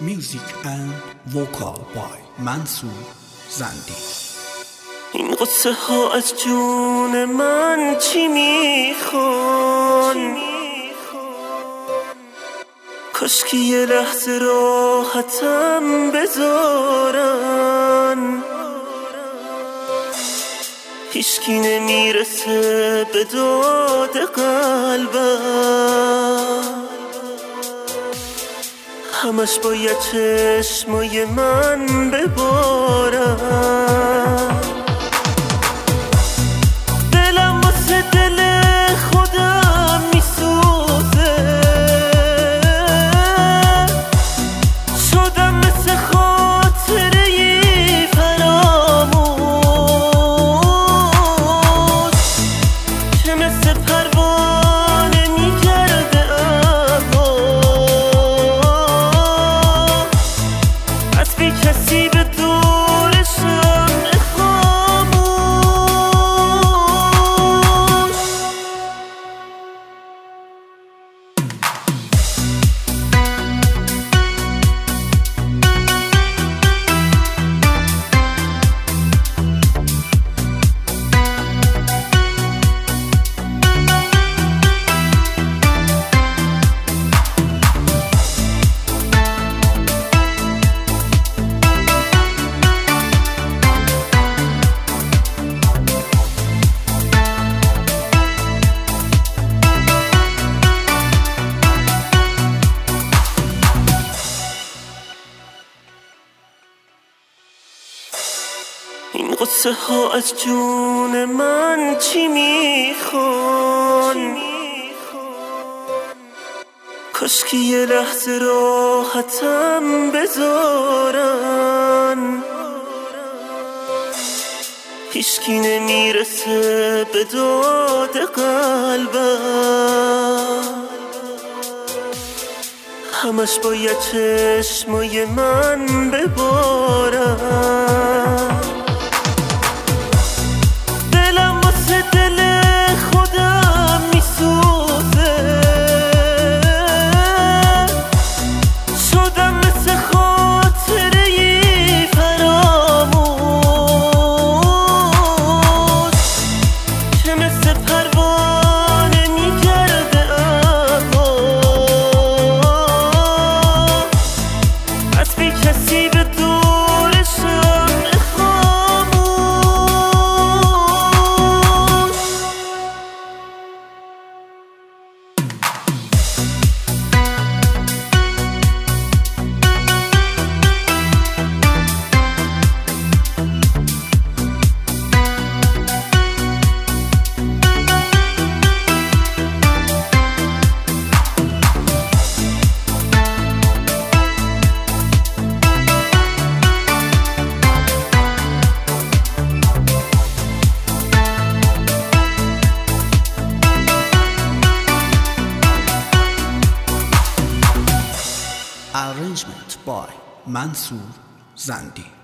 Music and vocal by منصور زندی. این قصه ها از جون من چی میخوان؟ کاش که یه لحظه راحتم بذارن. هیچکی نمیرسه به داد قلبم، همش باید چشمای من ببارن. دلم واسه دل خودم میسوزه، شدم مثل خاطره فراموش که مثل پروانه میگرده، اما از بی کسی به دورشم این قصه ها از جون من چی میخوان؟ کاش که یه لحظه راحتم بذارن. هیچکی نمیرسه به داد قلبم، همش باید چشمای من ببارن. دل خودم میسوزه، شدم مثل خاطره فراموش که مثل پروانه میگرده، اما از بی کسی به دورشم Arrangement by منصور زندی.